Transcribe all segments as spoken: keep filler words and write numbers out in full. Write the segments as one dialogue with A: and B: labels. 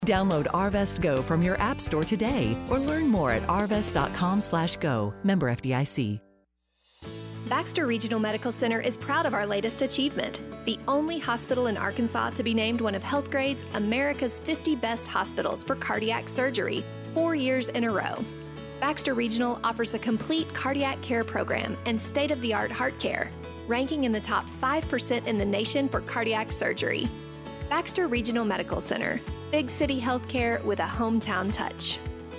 A: Download Arvest Go from your app store today or learn more at arvest dot com slash go. Member F D I C.
B: Baxter Regional Medical Center is proud of our latest achievement, the only hospital in Arkansas to be named one of HealthGrade's America's fifty Best Hospitals for Cardiac Surgery, four years in a row. Baxter Regional offers a complete cardiac care program and state-of-the-art heart care, ranking in the top five percent in the nation for cardiac surgery. Baxter Regional Medical Center, big city healthcare with a hometown touch.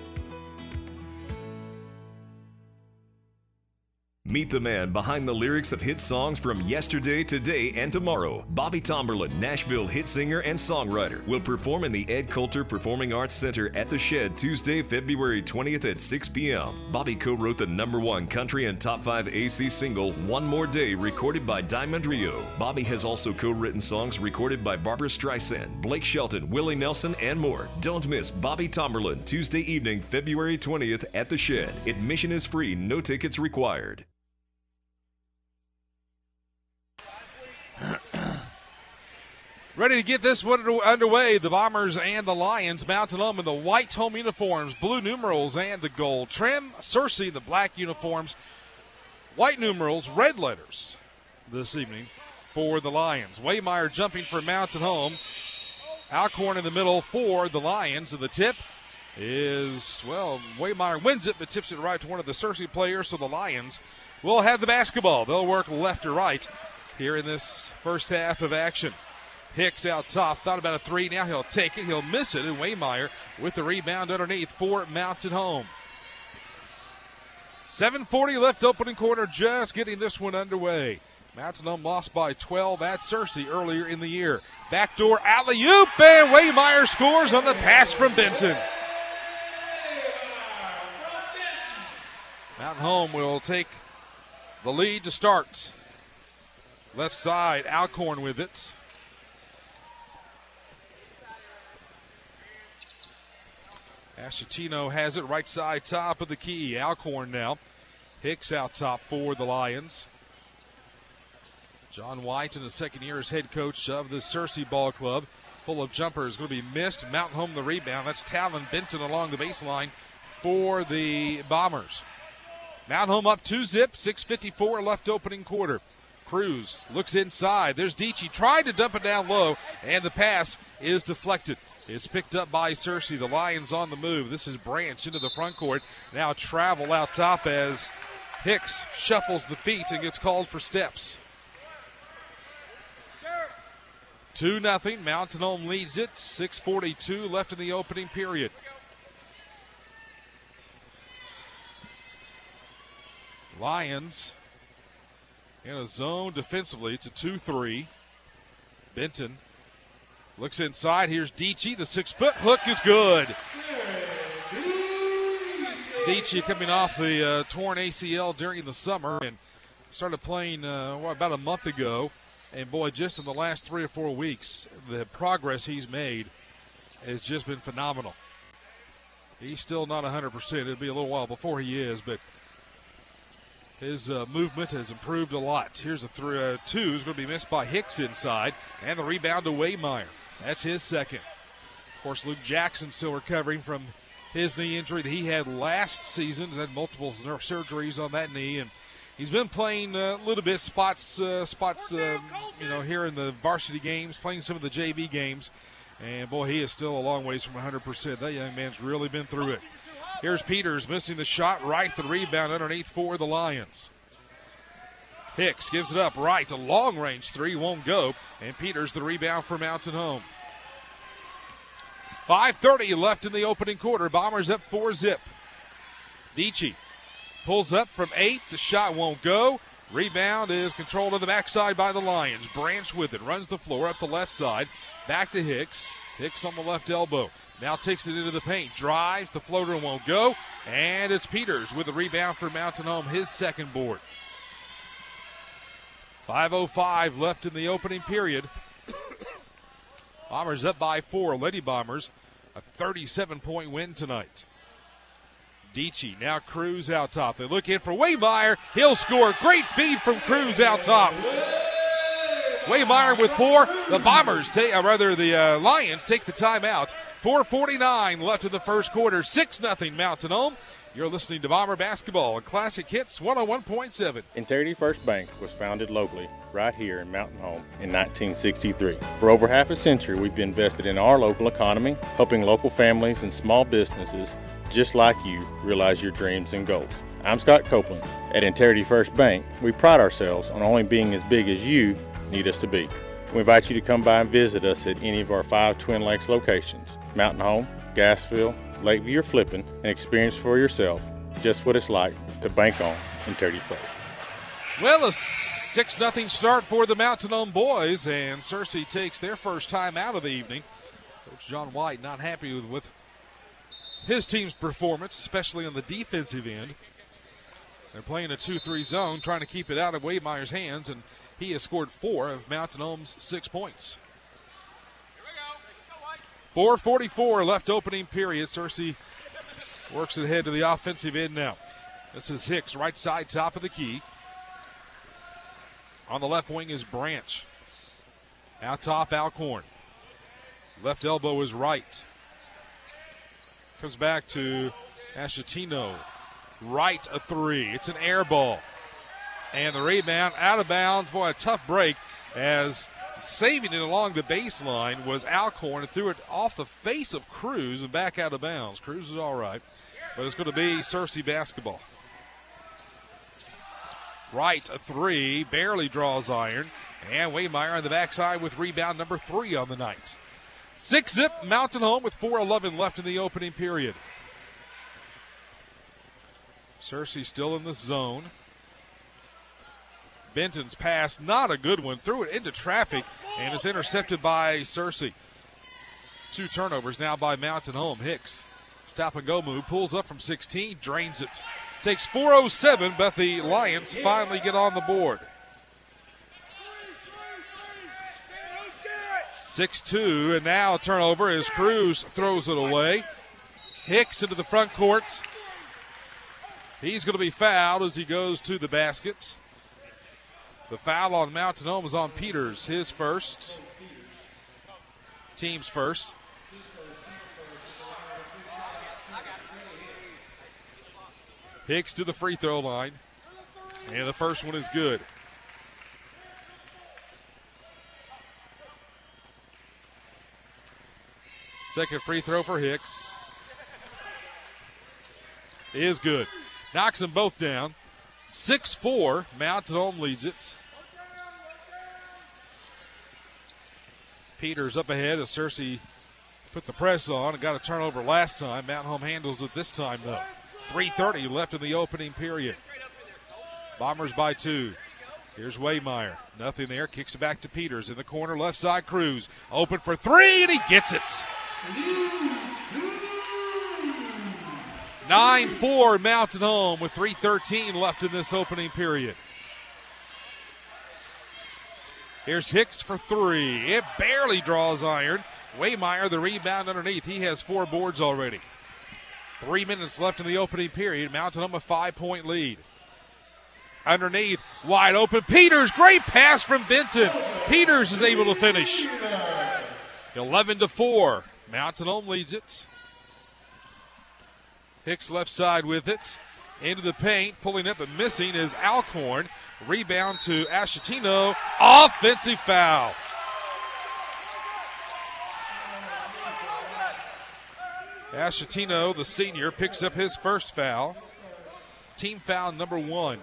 C: Meet the man behind the lyrics of hit songs from yesterday, today, and tomorrow. Bobby Tomberlin, Nashville hit singer and songwriter, will perform in the Ed Coulter Performing Arts Center at the Shed Tuesday, February twentieth at six p.m. Bobby co-wrote the number one country and top five A C single, One More Day, recorded by Diamond Rio. Bobby has also co-written songs recorded by Barbra Streisand, Blake Shelton, Willie Nelson, and more. Don't miss Bobby Tomberlin, Tuesday evening, February twentieth at the Shed. Admission is free, no tickets required.
D: Ready to get this one underway, the Bombers and the Lions mounted them in the white home uniforms, blue numerals, and the gold trim. Searcy, the black uniforms, white numerals, red letters this evening for the Lions. Waymeyer jumping for Mountain Home. Alcorn in the middle for the Lions, and the tip is, well, Waymeyer wins it, but tips it right to one of the Searcy players, so the Lions will have the basketball. They'll work left to right here in this first half of action. Hicks out top, thought about a three, now he'll take it, he'll miss it, and Waymeyer with the rebound underneath for Mountain Home. seven forty left opening quarter, just getting this one underway. Mountain Home lost by twelve at Searcy earlier in the year. Backdoor alley-oop, and Waymeyer scores on the pass from Benton. Mountain Home will take the lead to start. Left side, Alcorn with it. Ashatino has it right side top of the key. Alcorn now. Hicks out top for the Lions. John White in the second year as head coach of the Searcy Ball Club. Pull-up jumper is going to be missed. Mountain Home the rebound. That's Talon Benton along the baseline for the Bombers. Mountain Home up two zip. six fifty-four left opening quarter. Cruz looks inside. There's Dietschy. Tried to dump it down low, and the pass is deflected. It's picked up by Searcy. The Lions on the move. This is Branch into the front court. Now travel out top as Hicks shuffles the feet and gets called for steps. two nothing. Mountain Home leads it. six forty-two left in the opening period. Lions in a zone defensively. It's a two three. Benton looks inside. Here's Dietschy. The six-foot hook is good. Dietschy coming off the uh, torn A C L during the summer and started playing uh, well, about a month ago. And, boy, just in the last three or four weeks, the progress he's made has just been phenomenal. He's still not one hundred percent. It'll be a little while before he is, but his uh, movement has improved a lot. Here's a three, uh, two is going to be missed by Hicks inside, and the rebound to Waymeyer. That's his second. Of course, Luke Jackson still recovering from his knee injury that he had last season. He's had multiple surgeries on that knee, and he's been playing a little bit spots, uh, spots, uh, you know, here in the varsity games, playing some of the J V games. And, boy, he is still a long ways from one hundred percent. That young man's really been through it. Here's Peters missing the shot right, the rebound underneath for the Lions. Hicks gives it up right, a long-range three, won't go. And Peters the rebound for Mountain Home. five thirty left in the opening quarter. Bombers up four zip. Dietschy pulls up from eight. The shot won't go. Rebound is controlled on the backside by the Lions. Branch with it. Runs the floor up the left side. Back to Hicks. Hicks on the left elbow. Now takes it into the paint. Drives. The floater won't go. And it's Peters with the rebound for Mountain Home. His second board. five oh five left in the opening period. Bombers up by four. Lady Bombers, a thirty-seven point win tonight. Dietschy, now Cruz out top. They look in for Waymeyer. He'll score. Great feed from Cruz out top. Waymeyer with four. The Bombers, take, or rather the uh, Lions, take the timeout. four forty-nine left in the first quarter. six nothing Mountain Home. You're listening to Bomber Basketball on Classic Hits one oh one point seven.
E: Integrity First Bank was founded locally right here in Mountain Home in nineteen sixty-three. For over half a century, we've invested in our local economy, helping local families and small businesses just like you realize your dreams and goals. I'm Scott Copeland. At Integrity First Bank, we pride ourselves on only being as big as you need us to be. We invite you to come by and visit us at any of our five Twin Lakes locations, Mountain Home, Gassville, Lakeview, or Flippin, and experience for yourself just what it's like to bank on Integrity First.
D: Well, a six nothing start for the Mountain Home boys, and Searcy takes their first time out of the evening. Coach John White not happy with, with his team's performance, especially on the defensive end. They're playing a two three zone, trying to keep it out of Waymeyer's hands, and he has scored four of Mountain Home's six points. four forty-four left opening period. Searcy works it ahead to the offensive end now. This is Hicks, right side, top of the key. On the left wing is Branch. Out top, Alcorn. Left elbow is right. Comes back to Ashatino. Right, a three. It's an air ball. And the rebound out of bounds. Boy, a tough break as saving it along the baseline was Alcorn and threw it off the face of Cruz and back out of bounds. Cruz is all right, but it's going to be Searcy basketball. Right, a three, barely draws iron, and Waymeyer on the backside with rebound number three on the night. Six zip, Mountain Home with four eleven left in the opening period. Searcy still in the zone. Benton's pass, not a good one, threw it into traffic, and it's intercepted by Searcy. Two turnovers now by Mountain Home. Hicks, stop and go move, pulls up from sixteen, drains it. Takes four oh seven, but the Lions finally get on the board. six two, and now a turnover as Cruz throws it away. Hicks into the front court. He's going to be fouled as he goes to the basket. The foul on Mountain Home is on Peters, his first. Team's first. Hicks to the free throw line. And the first one is good. Second free throw for Hicks is good. Knocks them both down. six four, Mountain Home leads it. Peters up ahead as Searcy put the press on and got a turnover last time. Mountain Home handles it this time, though. three thirty left in the opening period. Bombers by two. Here's Waymeyer. Nothing there. Kicks it back to Peters. In the corner, left side, Cruz. Open for three, and he gets it. nine four Mountain Home with three thirteen left in this opening period. Here's Hicks for three. It barely draws iron. Waymeyer, the rebound underneath. He has four boards already. Three minutes left in the opening period. Mountain Home a five-point lead. Underneath, wide open. Peters, great pass from Benton. Peters is able to finish. eleven to four. Mountain Home leads it. Hicks left side with it. Into the paint, pulling up and missing is Alcorn. Rebound to Ashatino. Offensive foul. Ashatino, the senior, picks up his first foul. Team foul number one.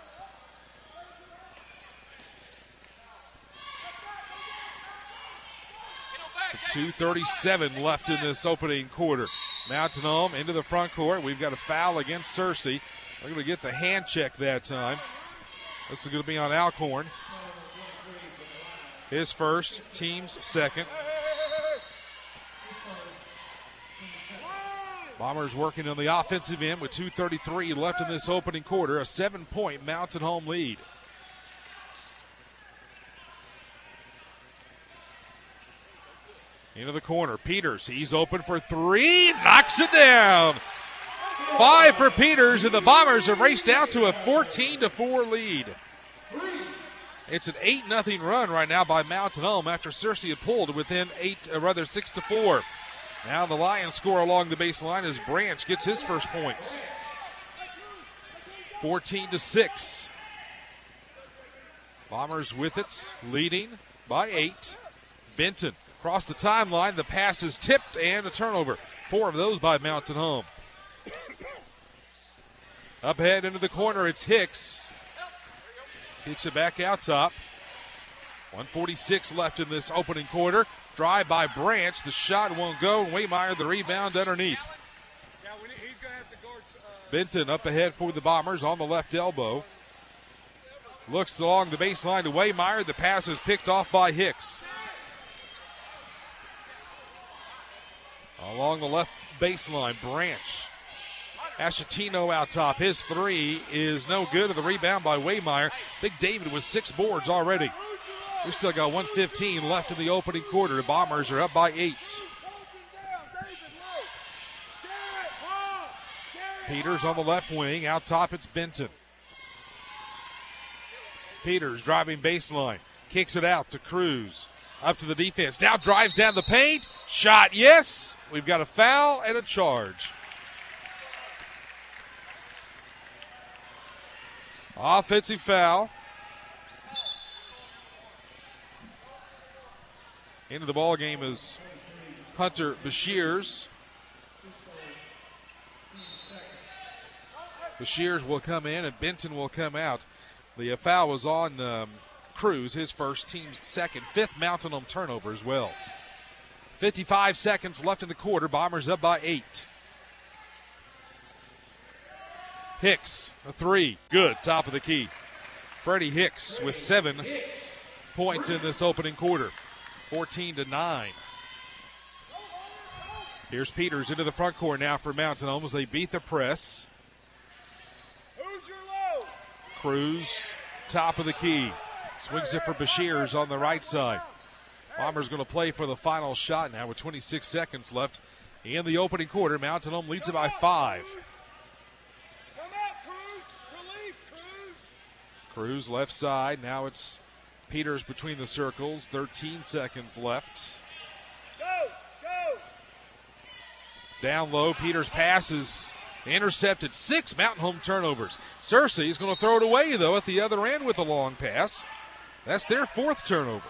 D: two thirty-seven left in this opening quarter. Mountain Home into the front court. We've got a foul against Searcy. They're going to get the hand check that time. This is going to be on Alcorn. His first, team's second. Bombers working on the offensive end with two thirty-three left in this opening quarter. A seven-point Mountain Home lead. Into the corner, Peters, he's open for three, knocks it down. Five for Peters, and the Bombers have raced out to a fourteen to four lead. It's an eight nothing run right now by Mountain Home after Searcy had pulled within eight, uh, rather six to four. Now the Lions score along the baseline as Branch gets his first points. fourteen to six. Bombers with it, leading by eight. Benton across the timeline. The pass is tipped and a turnover. Four of those by Mountain Home. Up ahead into the corner, it's Hicks. Kicks it back out top. one forty-six left in this opening quarter. Drive by Branch. The shot won't go. Waymeyer the rebound underneath. Benton up ahead for the Bombers on the left elbow. Looks along the baseline to Waymeyer. The pass is picked off by Hicks. Along the left baseline, Branch. Ashatino out top. His three is no good. The rebound by Waymeyer. Big David with six boards already. We've still got one fifteen left in the opening quarter. The Bombers are up by eight. Peters on the left wing. Out top, it's Benton. Peters driving baseline. Kicks it out to Cruz. Up to the defense. Now drives down the paint. Shot, yes. We've got a foul and a charge. Offensive foul. Into the ball game is Hunter Bashirs. Bashirs will come in and Benton will come out. The foul was on um, Cruz, his first, team's second, fifth Mountain Home turnover as well. fifty-five seconds left in the quarter. Bombers up by eight. Hicks, a three, good, top of the key. Freddie Hicks with seven points in this opening quarter, fourteen to nine. Here's Peters into the front court now for Mountain Home as they beat the press. Cruz, top of the key. Swings it for Bashirs on the right side. Bombers going to play for the final shot now with twenty-six seconds left in the opening quarter. Mountain Home leads it by five. Cruz left side. Now it's Peters between the circles. thirteen seconds left. Go, go. Down low, Peters passes. Intercepted. Six Mountain Home turnovers. Searcy is going to throw it away, though, at the other end with a long pass. That's their fourth turnover.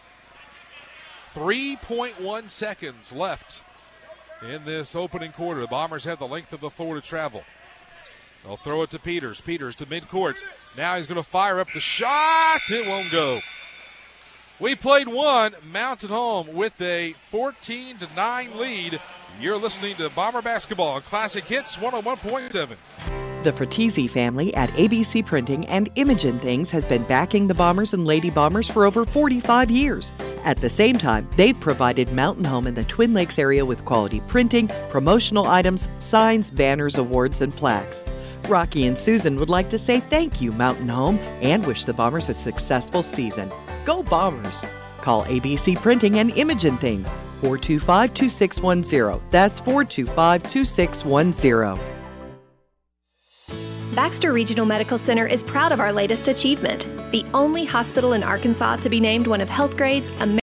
D: three point one seconds left in this opening quarter. The Bombers have the length of the floor to travel. They'll throw it to Peters. Peters to midcourt. Now he's going to fire up the shot. It won't go. We played one. Mountain Home with a fourteen to nine lead. You're listening to Bomber Basketball on Classic Hits one oh one point seven.
A: The Fratesi family at A B C Printing and Imogen Things has been backing the Bombers and Lady Bombers for over forty-five years. At the same time, they've provided Mountain Home in the Twin Lakes area with quality printing, promotional items, signs, banners, awards, and plaques. Rocky and Susan would like to say thank you, Mountain Home, and wish the Bombers a successful season. Go Bombers! Call A B C Printing and Imogen Things, four two five, two six one zero. That's four two five, two six one zero.
B: Baxter Regional Medical Center is proud of our latest achievement, the only hospital in Arkansas to be named one of Healthgrade's America's